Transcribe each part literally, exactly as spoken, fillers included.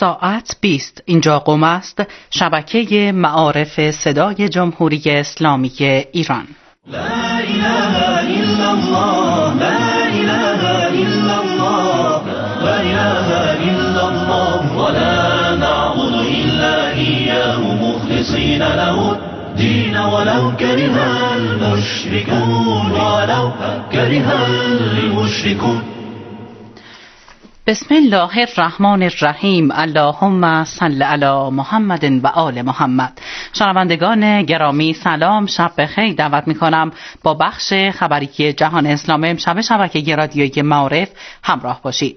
ساعت بیست. اینجا قم است، شبکه معارف صدای جمهوری اسلامی ایران. لا اله الا الله، لا اله الا الله، لا اله الا الله، ولا نعبد الا اياه مخلصين له الدين ولو كره المشركون، ولو كره المشركون. بسم الله الرحمن الرحیم. اللهم صل علی محمد و آل محمد. شنوندگان گرامی سلام، شب بخیر. دعوت میکنم با بخش خبری جهان اسلام امشب شبکه رادیویی معارف همراه باشید.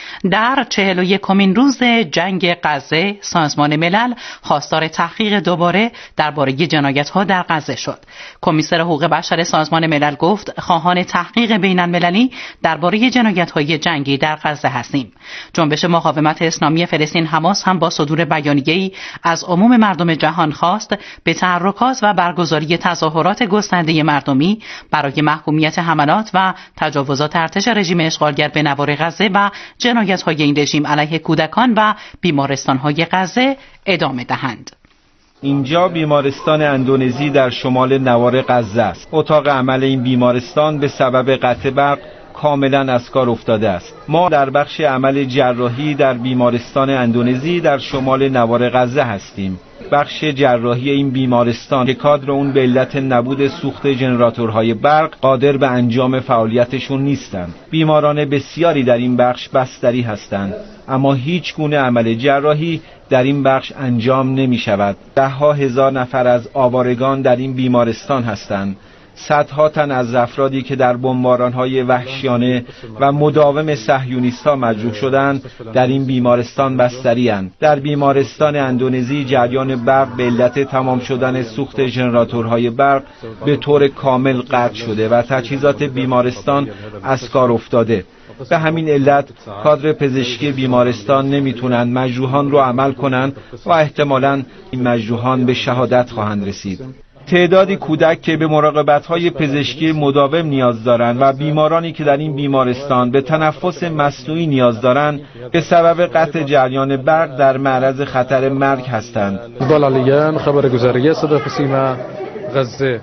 در چهل و یکمین روز جنگ غزه سازمان ملل خواستار تحقیق دوباره درباره جنایت‌ها در غزه شد. کمیسر حقوق بشر سازمان ملل گفت خواهان تحقیق بین‌المللی درباره جنایت‌های جنگی در غزه هستیم. جنبش مقاومت اسلامی فلسطین حماس هم با صدور بیانیه‌ای از عموم مردم جهان خواست به تحرکات و برگزاری تظاهرات گسترده مردمی برای محکومیت حملات و تجاوزات ارتش رژیم اشغالگر به نوار غزه و جنایت‌های این رژیم علیه کودکان و بیمارستان‌های غزه ادامه دهند. اینجا بیمارستان اندونزی در شمال نوار غزه است. اتاق عمل این بیمارستان به سبب قطع برق کاملا از کار افتاده است. ما در بخش عمل جراحی در بیمارستان اندونزی در شمال نوار غزه هستیم. بخش جراحی این بیمارستان که کادر اون به علت نبود سوخت ژنراتورهای برق قادر به انجام فعالیتشون نیستند. بیماران بسیاری در این بخش بستری هستند، اما هیچ گونه عمل جراحی در این بخش انجام نمی شود. ده ها هزار نفر از آوارگان در این بیمارستان هستند. صدها تن از افرادی که در بمباران‌های وحشیانه و مداوم صهیونیست‌ها مجروح شدند در این بیمارستان بستری‌اند. در بیمارستان اندونزی جریان برق به علت تمام شدن سوخت ژنراتورهای برق به طور کامل قطع شده و تجهیزات بیمارستان از کار افتاده. به همین علت کادر پزشکی بیمارستان نمیتونن مجروحان رو عمل کنند و احتمالاً این مجروحان به شهادت خواهند رسید. تعدادی کودک که به مراقبت‌های پزشکی مداوم نیاز دارند و بیمارانی که در این بیمارستان به تنفس مصنوعی نیاز دارند به سبب قطع جریان برق در معرض خطر مرگ هستند. بالعالیان خبرگزاری صدا قسیمه غزه.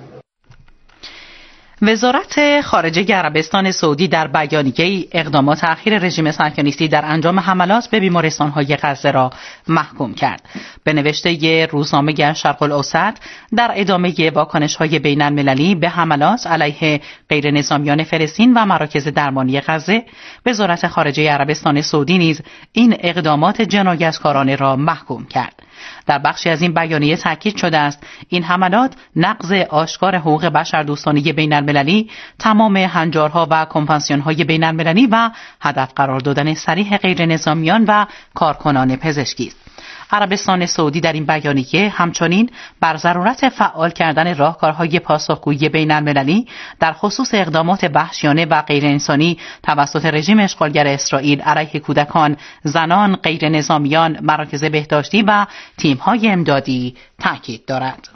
وزارت خارجه عربستان سعودی در بیانیه‌ای اقدامات اخیر رژیم صهیونیستی در انجام حملات به بیمارستان‌های غزه را محکوم کرد. به نوشته روزنامه شرق الاوسط در ادامه واکنش‌های بین‌المللی به حملات علیه غیر نظامیان فلسطین و مراکز درمانی غزه، وزارت خارجه عربستان سعودی نیز این اقدامات جنایتکارانه را محکوم کرد. در بخشی از این بیانیه تاکید شده است این حملات نقض آشکار حقوق بشردوستانه بین‌المللی، تمام هنجارها و کنوانسیون‌های بین‌المللی و هدف قرار دادن صریح غیر نظامیان و کارکنان پزشکی است. عربستان سعودی در این بیانیه همچنین بر ضرورت فعال کردن راهکارهای پاسخگویی بین‌المللی در خصوص اقدامات وحشیانه و غیر انسانی توسط رژیم اشغالگر اسرائیل علیه کودکان، زنان، غیر نظامیان، مراکز بهداشتی و تیم‌های امدادی تاکید دارد.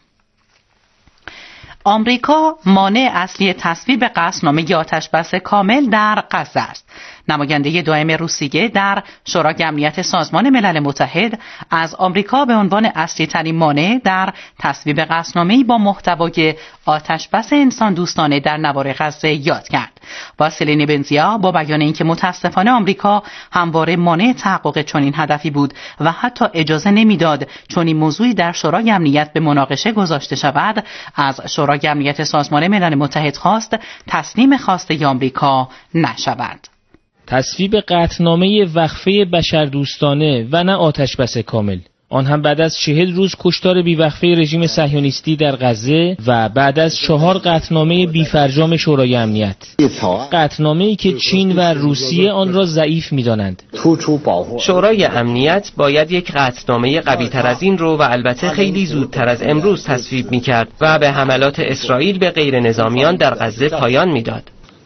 آمریکا مانع اصلی تصویب قطعنامه آتش‌بس کامل در غزه است. نماینده دائم روسیه در شورای امنیت سازمان ملل متحد از آمریکا به عنوان اصلی ترین مانع در تصویب قطعنامه‌ای با محتوای آتش‌بس انسان دوستانه در نوار غزه یاد کرد. واسیلی نبنزیا با بیان اینکه متاسفانه آمریکا همواره مانع تحقق چنین هدفی بود و حتی اجازه نمیداد چنین موضوعی در شورای امنیت به مناقشه گذاشته شود، از شورای امنیت سازمان ملل متحد خواست تسلیم خواسته آمریکا نشود. تصویب قطعنامه وقفه بشردوستانه و نه آتش‌بس کامل، آن هم بعد از چهل روز کشتار بیوقفه رژیم صهیونیستی در غزه و بعد از چهار قطعنامه بیفرجام شورای امنیت، قطعنامه‌ای که چین و روسیه آن را ضعیف می‌دانند. شورای امنیت باید یک قطعنامه قوی‌تر از این رو و البته خیلی زودتر از امروز تصویب می‌کرد و به حملات اسرائیل به غیر نظامیان در غزه پایان می‌داد.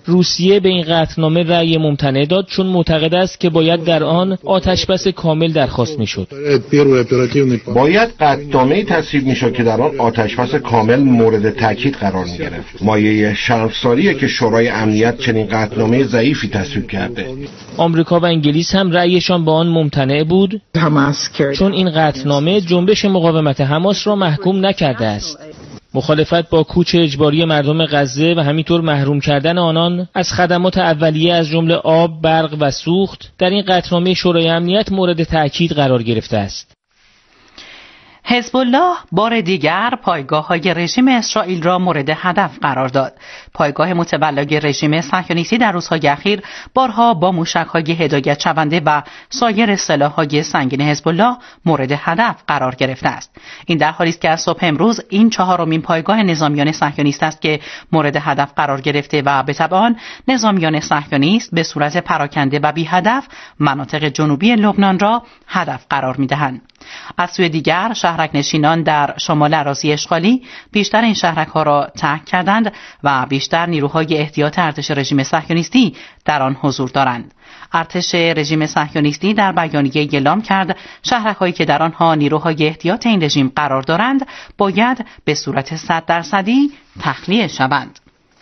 روسیه به این قطعنامه رأی ممتنع داد چون معتقد است که باید در آن آتشبس کامل درخواست میشد. باید قطعنامه‌ای تصویب میشد که در آن آتشبس کامل مورد تاکید قرار میگرفت. مایه شرمساریه که شورای امنیت چنین قطعنامه ضعیفی تصویب کرده. آمریکا و انگلیس هم رأیشان به آن ممتنع بود چون این قطعنامه جنبش مقاومت حماس را محکوم نکرده است. مخالفت با کوچ اجباری مردم غزه و همینطور محروم کردن آنان از خدمات اولیه از جمله آب، برق و سوخت در این قطعنامه شورای امنیت مورد تأکید قرار گرفته است. حزب الله بار دیگر پایگاه‌های رژیم اسرائیل را مورد هدف قرار داد. پایگاه متولای رژیم صهیونیستی در روزهای اخیر بارها با موشک‌های هدایت شونده و سایر سلاح‌های سنگین حزب الله مورد هدف قرار گرفته است. این در حالی است که از صبح امروز این چهارمین پایگاه نظامیان صهیونیست است که مورد هدف قرار گرفته و به تبع آن نظامیان صهیونیست به صورت پراکنده و بی هدف مناطق جنوبی لبنان را هدف قرار می‌دهند. از سوی دیگر شهرک نشینان در شمال اراضی اشغالی بیشتر این شهرک ها را ترک کردند و بیشتر نیروهای احتیاط ارتش رژیم صهیونیستی در آن حضور دارند. ارتش رژیم صهیونیستی در بیانیه اعلام کرد شهرک هایی که در آنها نیروهای احتیاط این رژیم قرار دارند باید به صورت صد درصدی تخلیه شوند.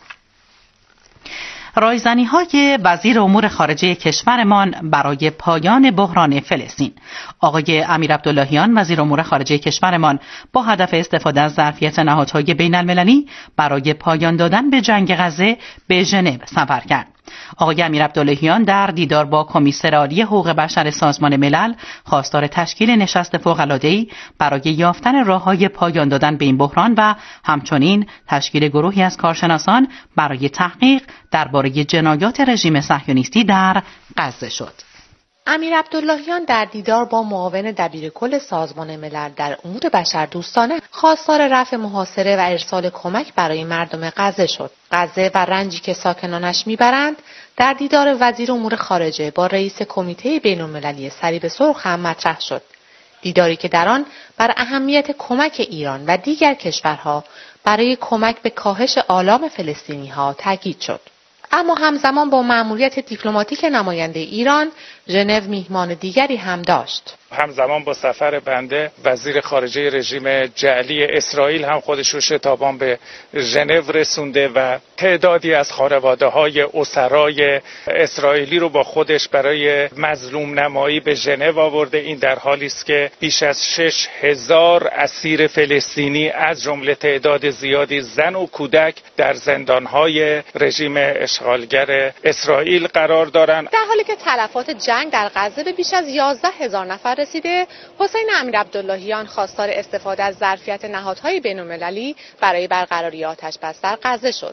رایزنی های وزیر امور خارجه کشورمان برای پایان بحران فلسطین. آقای امیر عبداللهیان وزیر امور خارجه کشورمان با هدف استفاده از ظرفیت نهادهای بین المللی برای پایان دادن به جنگ غزه به ژنو سفر کرد. آقای امیر عبداللهیان در دیدار با کمیسر عالی حقوق بشر سازمان ملل خواستار تشکیل نشست فوق‌العاده‌ای برای یافتن راه‌های پایان دادن به این بحران و همچنین تشکیل گروهی از کارشناسان برای تحقیق درباره جنایات رژیم صهیونیستی در غزه شد. امیر عبداللهیان در دیدار با معاون دبیرکل سازمان ملل در امور بشردوستانه خواستار رفع محاصره و ارسال کمک برای مردم غزه شد. غزه و رنجی که ساکنانش میبرند در دیدار وزیر امور خارجه با رئیس کمیته بین‌المللی صلیب سرخ هم مطرح شد. دیداری که در آن بر اهمیت کمک ایران و دیگر کشورها برای کمک به کاهش آلام فلسطینی‌ها تاکید شد. اما همزمان با مأموریت دیپلماتیک نماینده ایران، ژنو میهمان دیگری هم داشت. همزمان با سفر بنده وزیر خارجه رژیم جعلی اسرائیل هم خودش رو شتابان به ژنو رسونده و تعدادی از خانواده‌های اسرای اسرائیلی رو با خودش برای مظلوم نمایی به ژنو آورده. این در حالی است که بیش از شش هزار اسیر فلسطینی از جمله تعداد زیادی زن و کودک در زندان‌های رژیم اشغالگر اسرائیل قرار دارند. در حالی که تلفات جنگ در غزه به بیش از یازده هزار نفر رسیده، حسین امیر عبداللهیان خواستار استفاده از ظرفیت نهادهای بین‌المللی برای برقراری آتش‌بس در غزه شد.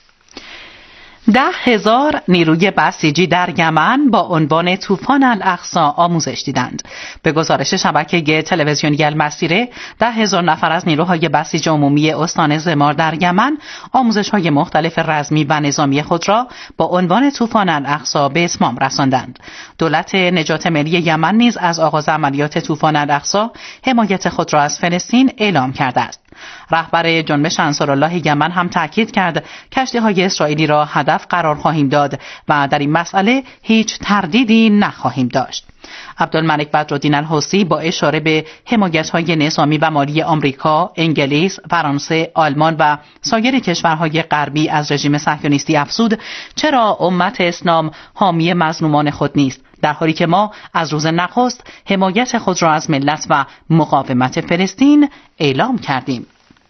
ده هزار نیروی بسیجی در یمن با عنوان طوفان الاقصی آموزش دیدند. به گزارش شبکه تلویزیونی المسیره، ده هزار نفر از نیروهای بسیج عمومی استان زمار در یمن آموزش‌های مختلف رزمی و نظامی خود را با عنوان طوفان الاقصی به اتمام رساندند. دولت نجات ملی یمن نیز از آغاز عملیات طوفان الاقصی حمایت خود را از فلسطین اعلام کرده است. رهبر جنبش انصارالله یمن هم تاکید کرد کشتی‌های اسرائیلی را هدف قرار خواهیم داد و در این مسئله هیچ تردیدی نخواهیم داشت. عبدالملک بدرالدین الحوثی با اشاره به حمایت‌های نظامی و مالی آمریکا، انگلیس، فرانسه، آلمان و سایر کشورهای غربی از رژیم صهیونیستی افزود چرا امت اسلام حامی مظلومان خود نیست، در حالی که ما از روز نخست حمایت خود را از ملت و مقاومت فلسطین اعلام کردیم.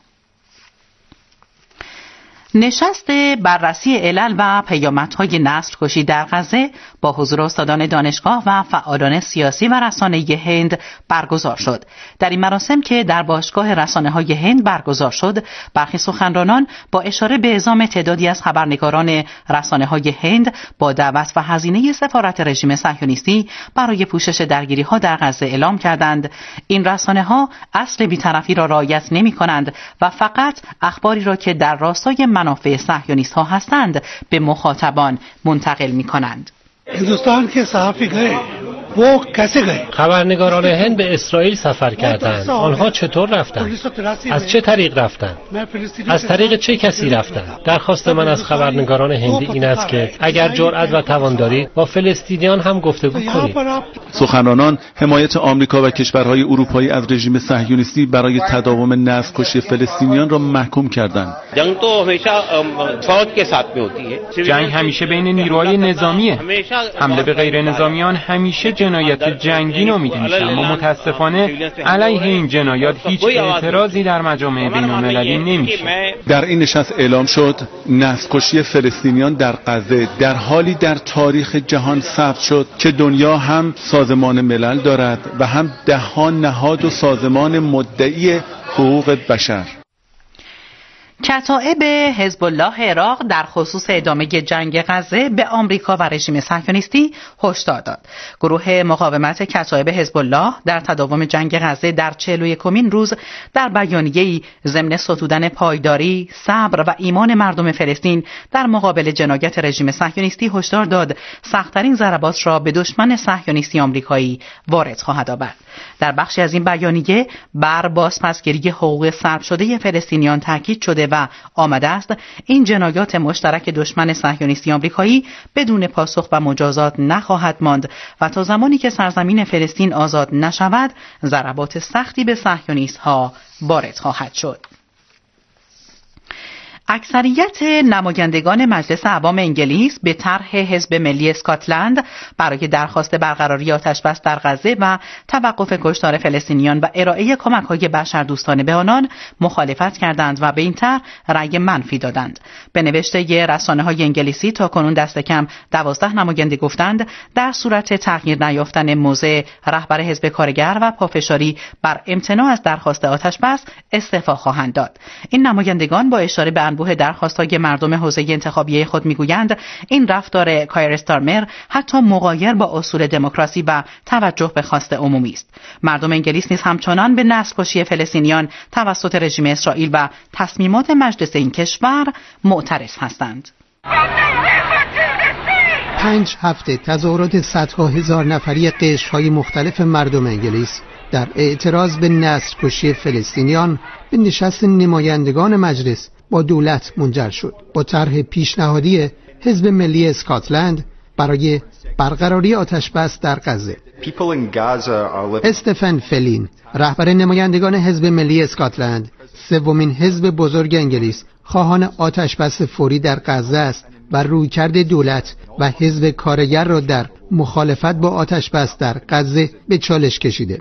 نشست بررسی علل و پیامدهای نسل‌کشی در غزه با حضور استادان دانشگاه و فعالان سیاسی و رسانه‌ای هند برگزار شد. در این مراسم که در باشگاه رسانه‌های هند برگزار شد، برخی سخنرانان با اشاره به اعزام تعدادی از خبرنگاران رسانه‌های هند با دعوت و هزینه سفارت رژیم صهیونیستی برای پوشش درگیری‌ها در غزه اعلام کردند این رسانه‌ها اصل بی‌طرفی را رعایت نمی‌کنند و فقط اخباری را که در راستای منافع صهیونیست‌ها هستند به مخاطبان منتقل می‌کنند. हिंदुस्तान के सहाफ़ी गए خبرنگاران هند به اسرائیل سفر کردند. آنها چطور رفتند؟ از چه طریق رفتند؟ از طریق چه کسی رفتند؟ درخواست من از خبرنگاران هندی این است که اگر جرأت و توان دارید با فلسطینیان هم گفتگو کنید. سخنرانان حمایت آمریکا و کشورهای اروپایی از رژیم صهیونیستی برای تداوم نسل‌کشی فلسطینیان را محکوم کردند. جنگ همیشه بین نیروهای نظامیه. حمله به غیر نظامیان همیشه جنایت جنگی نامیده میشه، اما متاسفانه علیه این جنایات هیچ اعتراضی در مجامع بین‌المللی نمیشه. در این نشست اعلام شد نسل‌کشی فلسطینیان در غزه در حالی در تاریخ جهان ثبت شد که دنیا هم سازمان ملل دارد و هم ده‌ها نهاد و سازمان مدعی حقوق بشر. کتائب حزب الله عراق در خصوص ادامه جنگ غزه به آمریکا و رژیم صهیونیستی هشدار داد. گروه مقاومت کتائب حزب الله در تداوم جنگ غزه در چهل و یکمین روز در بیانیه‌ای ضمن ستودن پایداری، صبر و ایمان مردم فلسطین در مقابل جنایت رژیم صهیونیستی هشدار داد سخت‌ترین ضربات را به دشمن صهیونیستی آمریکایی وارد خواهد آورد. در بخشی از این بیانیه بر بازپسگیری حقوق سلب شده فلسطینیان تاکید شده و آمده است این جنایات مشترک دشمن صهیونیستی آمریکایی بدون پاسخ و مجازات نخواهد ماند و تا زمانی که سرزمین فلسطین آزاد نشود ضربات سختی به صهیونیست‌ها وارد خواهد شد. اکثریت نمایندگان مجلس عوام انگلیس به طرح حزب ملی اسکاتلند برای درخواست برقراری آتشبس در غزه و توقف کشتار فلسطینیان و ارائه کمک‌های بشردوستانه به آنان مخالفت کردند و به این طرح رأی منفی دادند. به نوشته رسانه‌های انگلیسی تاکنون دست کم دوازده نماینده گفتند در صورت تغییر نیافتن موضع رهبر حزب کارگر و پافشاری بر امتناع از درخواست آتشبس استعفا خواهند داد. این نمایندگان با اشاره به انبوه درخواست‌های مردم حوزه انتخابی خود میگویند این رفتار کایر استارمر حتی مغایر با اصول دموکراسی و توجه به خواست عمومی است. مردم انگلیس نیز همچنان به نسل‌کشی فلسطینیان توسط رژیم اسرائیل و تصمیمات مجلس این کشور معترض هستند. پنج هفته تظاهرات صدها هزار نفری قشرهای مختلف مردم انگلیس در اعتراض به نسل‌کشی فلسطینیان به نشست نمایندگان مجلس با دولت منجر شد. با طرح پیشنهادی حزب ملی اسکاتلند برای برقراری آتشبس در غزه. استفن فلین، رهبر نمایندگان حزب ملی اسکاتلند، سومین حزب بزرگ انگلیس، خواهان آتشبس فوری در غزه است و رویکرد دولت و حزب کارگر را در مخالفت با آتشبس در غزه به چالش کشیده.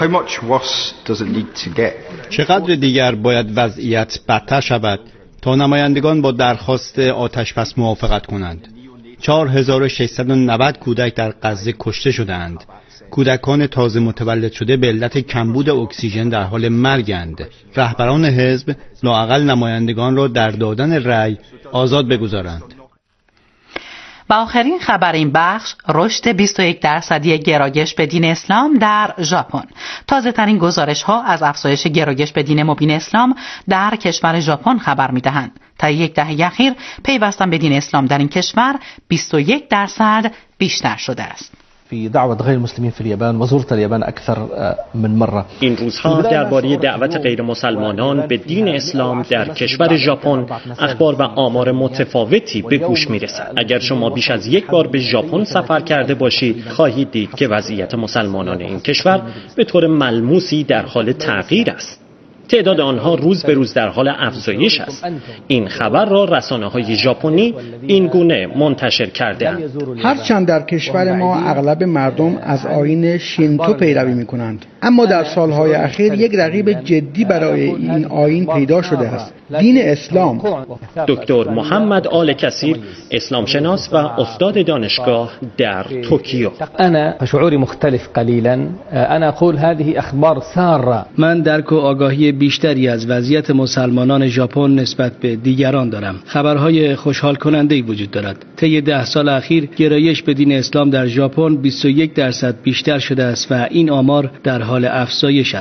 چقدر دیگر باید وضعیت بدتر شود تا نمایندگان با درخواست آتشبس موافقت کنند؟ چهار هزار و ششصد و نود کودک در غزه کشته شدند. کودکان تازه متولد شده به علت کمبود اکسیژن در حال مرگند. رهبران حزب لااقل نمایندگان را در دادن رأی آزاد بگذارند. و آخرین خبر این بخش رشد بیست و یک درصدی گرایش به دین اسلام در ژاپن. تازه ترین گزارش ها از افزایش گرایش به دین مبین اسلام در کشور ژاپن خبر می دهند. تا یک دهه اخیر پیوستن به دین اسلام در این کشور بیست و یک درصد بیشتر شده است. في دعوة غير المسلمين في اليابان وزرت اليابان أكثر من مرة. این روزها درباره دعوت غیر مسلمانان به دین اسلام در کشور ژاپن اخبار و آمار متفاوتی به گوش میرسد. اگر شما بیش از یک بار به ژاپن سفر کرده باشید خواهید دید که وضعیت مسلمانان این کشور به طور ملموسی در حال تغییر است. تعداد آنها روز به روز در حال افزایش است. این خبر را رسانه‌های ژاپنی این گونه منتشر کرده‌اند. هرچند در کشور ما اغلب مردم از آیین شینتو پیروی می‌کنند، اما در سالهای اخیر یک رقیب جدی برای این آیین پیدا شده است: دین اسلام. دکتر محمد آل کثیر، اسلام شناس و استاد دانشگاه در توکیو. انا شعوری مختلف قلیلا. انا اقول هذه اخبار ساره. من درک و آگاهی بیشتری از وضعیت مسلمانان ژاپن نسبت به دیگران دارم. خبرهای خوشحال کننده‌ای وجود دارد. طی ده سال اخیر گرایش به دین اسلام در ژاپن بیست و یک درصد بیشتر شده است و این آمار در حال افزایش است.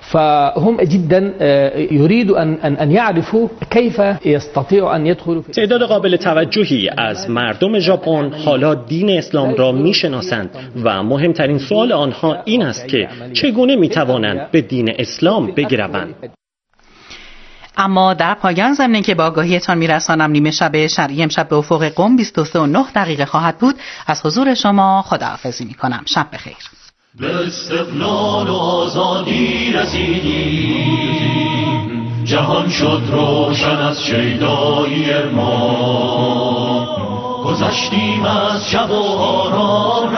فهم جدا يريد ان ان يعرفوا كيف يستطيع ان يدخلوا. تعداد قابل توجهی از مردم ژاپن حالا دین اسلام را میشناسند و مهمترین سوال آنها این است که چگونه میتوانند به دین اسلام بگروند. اما در پایان ضمن که با آگاهیتان میرسانم نیمه شب شرعی امشب به افق قم بیست و سه و نه دقیقه خواهد بود. از حضور شما خداحافظی میکنم. شب بخیر. به استقلال و آزادی رسیدیم، جهان شد روشن از شیدایی ما، گذشتیم از شب و آرام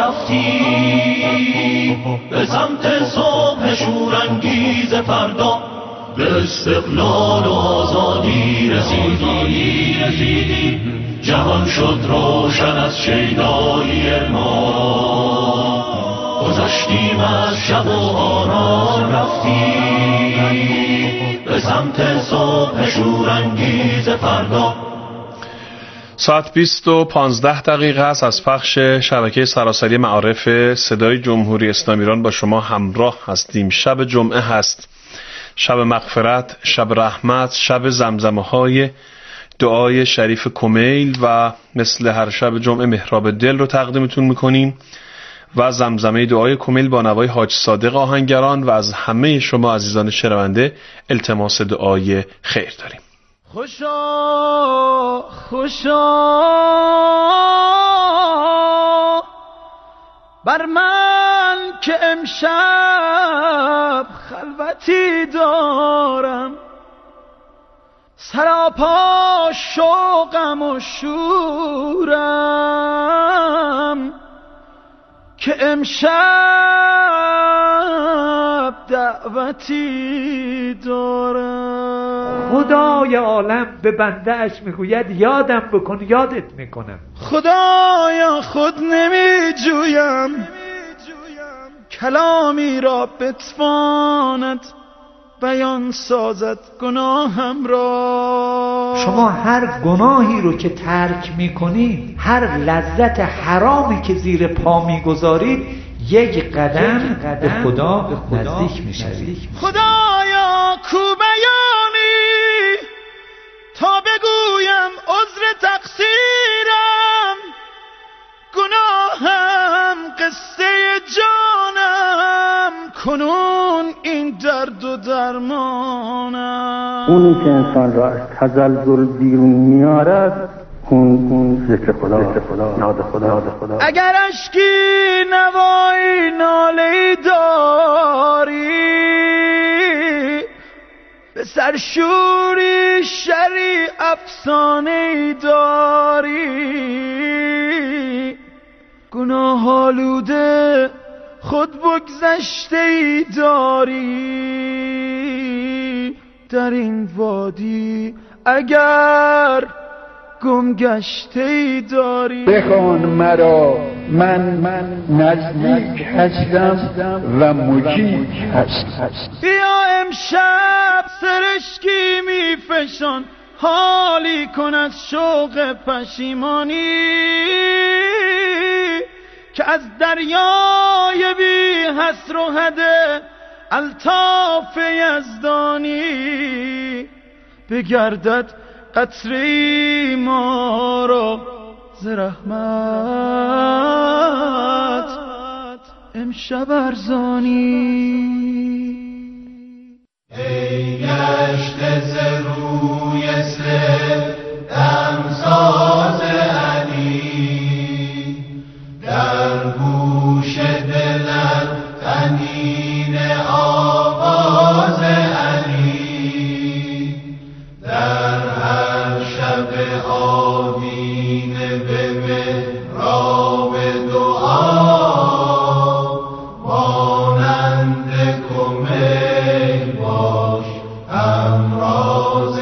رفتیم به سمت صبح شورانگیز فردا. به استقلال و آزادی رسیدیم، جهان شد روشن از شیدایی ما، گذشتیم از شب و آرام رفتیم به سمت صبح شورانگیز فردا. ساعت بیست و پانزده دقیقه است از پخش شبکه سراسری معارف صدای جمهوری اسلامی ایران با شما همراه هستیم. شب جمعه هست، شب مغفرت، شب رحمت، شب زمزمه های دعای شریف کمیل و مثل هر شب جمعه محراب دل رو تقدیمتون میکنیم و زمزمه دعای کمیل با نوای حاج صادق آهنگران و از همه شما عزیزان شنونده التماس دعای خیر داریم. خوشا خوشا بر من که امشب خلوتی دارم، سراپا شوقم و شورم که امشب دعوتی دارم. خدای عالم به بنده اش میگوید یادم بکن یادت میکنم. خدایا خود نمی جویم کلامی را بتواند بیان سازد گناهم را. شما هر گناهی رو که ترک میکنید، هر لذت حرامی که زیر پا میگذارید، یک قدم به خدا نزدیک میشوید. خدایا کو بیانی تا بگویم عذر تقصیرم، گناهم قصه جانم، کنون این درد و درمانم. اونی که انسان را از تزلزل بیرون میارد اون اون ذکر خدا، ذکر خدا، یاد خدا، یاد خدا. اگر اشکی نوایی ناله‌ای داری، به سرشوری شری افسانه‌ای داری، گناه آلوده خود بگذشته‌ای داری، در این وادی اگر گم گشته‌ای داری. بخوان مرا، من من نزدیک هستم و مجیب هستم. بیا امشب سرشکی میفشان، حالی کن از شوق پشیمانی، که از دریای بی حصر و حد الطاف یزدانی بگردد قطره ما را ز رحمت امشب ارزانی. ای گشته ز روی سر دمساز علی، در گوش دلت طنین آواز علی، در هر شب آدینه به محراب دعا، مانند کمیل باش همراز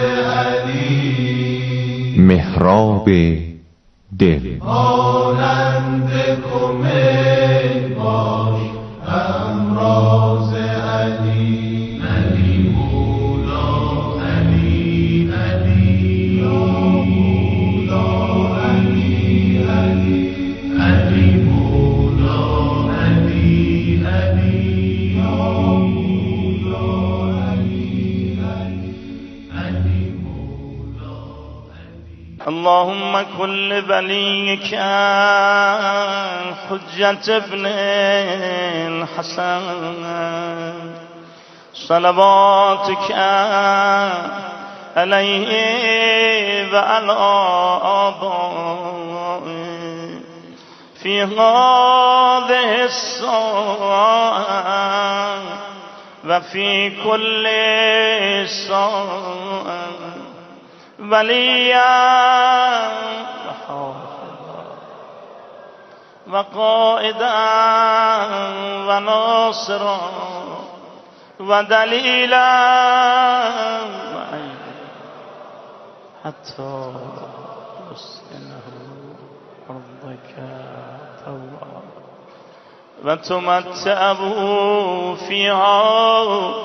علی. محراب دل مانند کمیل باش همراز علی. علی مولا علی علی مولا علی علی علی مولا علی علی مولا اللهم كل وليك حجة ابن الحسن صلواتك عليه وعلى آبائه في هذه الساعة وفي كل ساعة وليا وقائدا وناصرا ودليلا حتى تسكنه أرضك طوعا وتمتعه فيها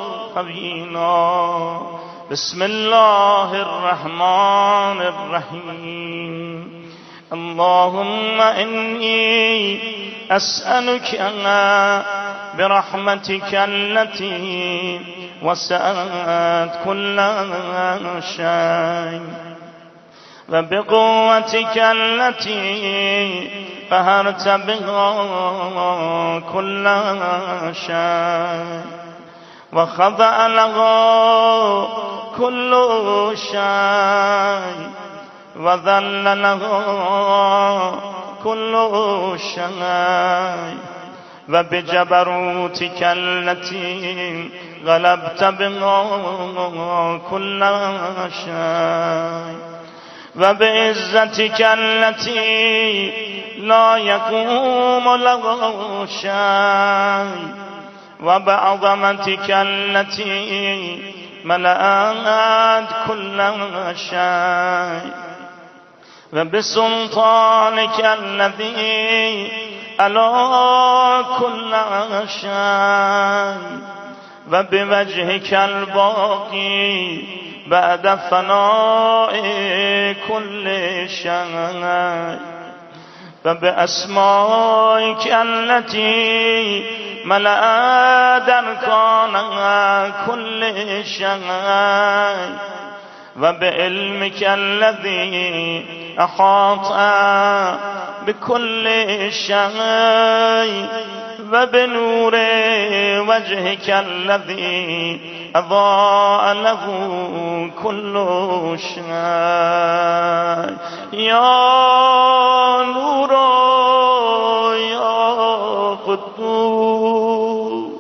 طويلا. بسم الله الرحمن الرحيم. اللهم إني أسألك برحمتك التي وسعت كل شيء وبقوتك التي قهرت بها كل شيء وخضع له كل شيء وذل له كل شيء وبجبروتك التي غلبت بها كل شيء وبعزتك التي لا يقوم له شيء وبعظمتك التي ملأت كل شيء وبسلطانك الذي على كل شيء وبوجهك الباقي بعد فناء كل شيء وبأسمائك التي ملأت أركان كل شيء وبعلمك الذي أحاط بكل شيء وبنور وجهك الذي أضاء له كل شيء. يا نور يا قدوس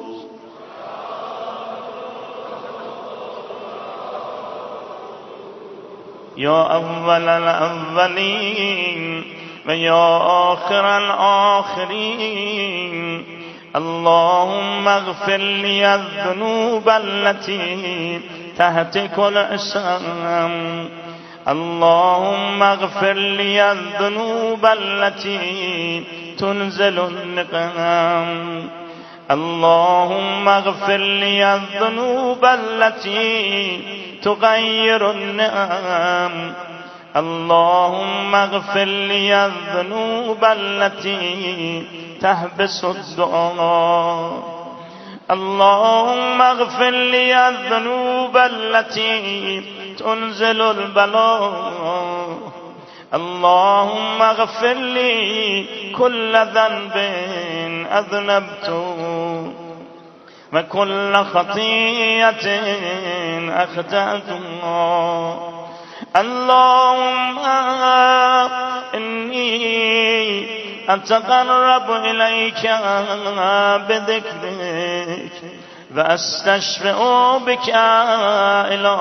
يا أول الأولين ويا آخر الآخرين. اللهم اغفر لي الذنوب التي تهتك العصام. اللهم اغفر لي الذنوب التي تنزل النقام. اللهم اغفر لي الذنوب التي تغير النعم. اللهم اغفر لي الذنوب التي تحبس الدعاء. اللهم اغفر لي الذنوب التي تنزل البلاء. اللهم اغفر لي كل ذنب أذنبته وكل خطيئة أخطأتها. اللهم إني أتقرب إليك بذكرك وأستشفع بك إلى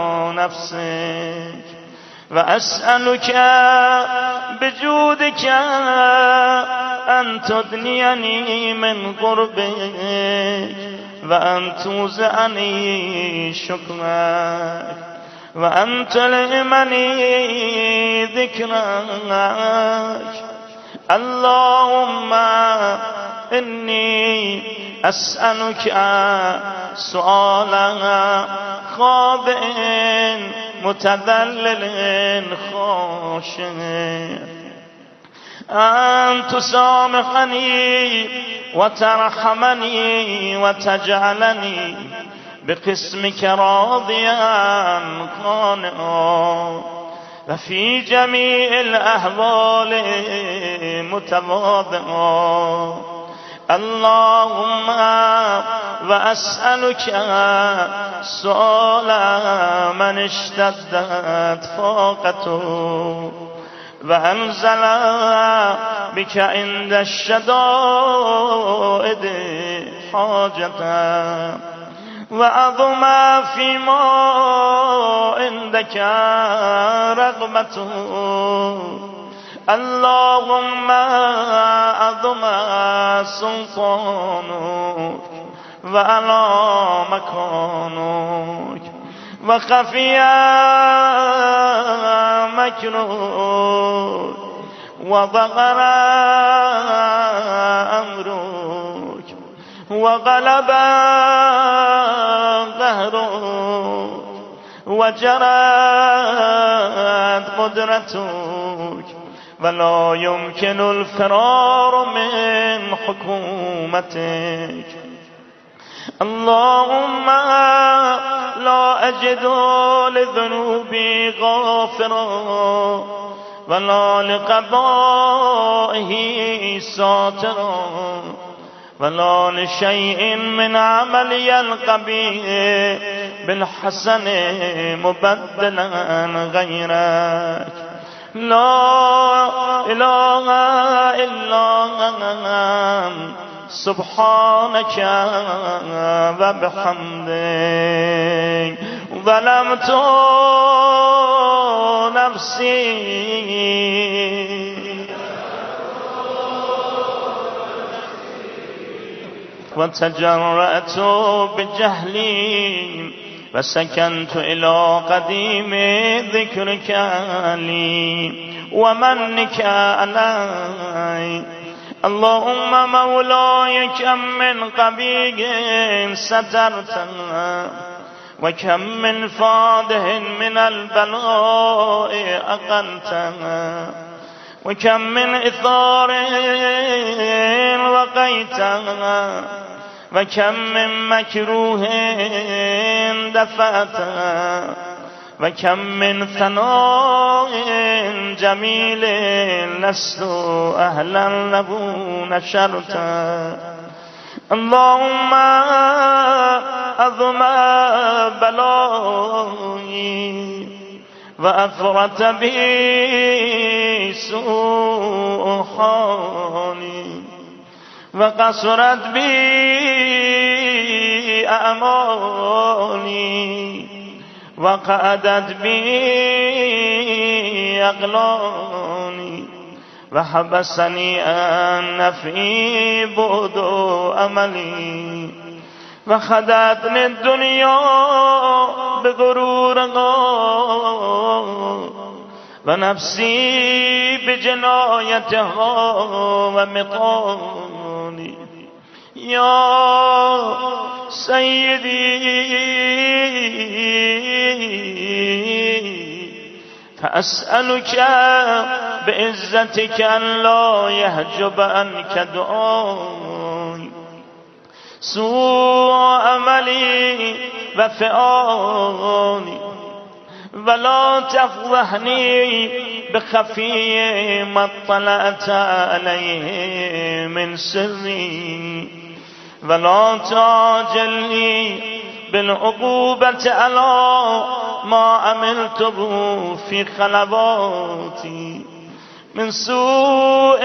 نفسك وأسألك بجودك أن تدنيني من قربك وأن توزعني شكرك وأن تلهمني ذكرك. اللهم إني أسألك سؤالا خاضع متذلل خاشع أن تسامحني وترحمني وتجعلني بقسمك راضيا قانعا و فی جمیع الاحوال متواضعا اللهم و اسألك سؤال من اشتدت فاقته و انزل بك عند الشدائد حاجته و عظم فيما عندك رغبته اللهم عظم سلطانك و علی مکانک و خفی مکرک و ظهر امرک و غلب قهرک و جرت قدرتک ولا يمكن الفرار من حكومتك اللهم لا أجد لذنوبي غافرا ولا لقضائه ساترا ولا لشيء من عملي القبيح بالحسن مبدلا غيرك لا إله إلا أنت سبحانك وبحمدك ظلمت نفسي وتجرأت بجهلي وسكنت إلى قديم ذكرك لي ومنك علي اللهم مولاي كم من قبيح سترت وكم من فاده من البلاء أقلت وكم من إثار وقيت وكم من مكروه دفعت وكم من ثناء جميل لست أهلا له نشرت اللهم أظم بلائي وأفرت بي سوء حالي وقصرت بي أعمالي وقعدت بي أغلاني وحبسني عن نفعي بعد أملي وخدعتني الدنيا بغرورها ونفسي بجنايتها ومقالي يا سيدي فأسألك بعزتك أن لا يحجب عنك دعائي سوء عملي وفعالي ولا تفضحني بخفي ما اطلعت عليه من سري ولا تعجلني بالعقوبة على ما عملته في خلواتي من سوء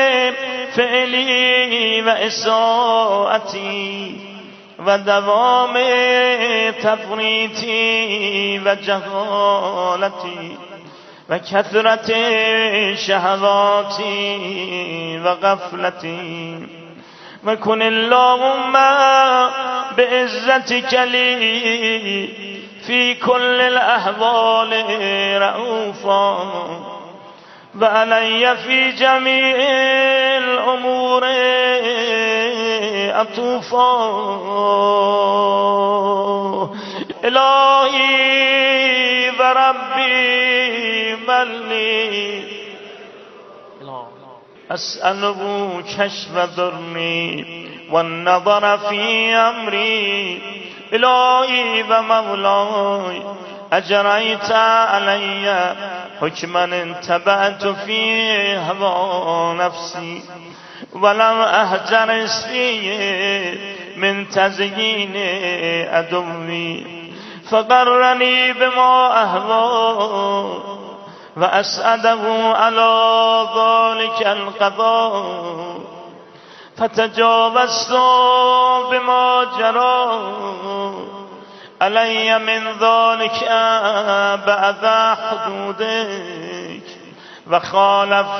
فعلي وإساءتي ودوام تفريطي وجهالتي وكثرة شهواتي وغفلتي وكن اللهم بعزتك لي في كل الأحوال رؤوفا وعلي في جميع الأمور عطوفا إلهي وربي ملي أسأله كشف ضرني والنظر في أمري إلهي ومولاي أجريت علي حكما انتبعت في هوى نفسي ولم أهجرس فيه من تزيين عدوي فقرني بما أهوى وأسعده على ذلك القضاء فتجاوزت بما جرى علي من ذلك بعد حدودك وخالفت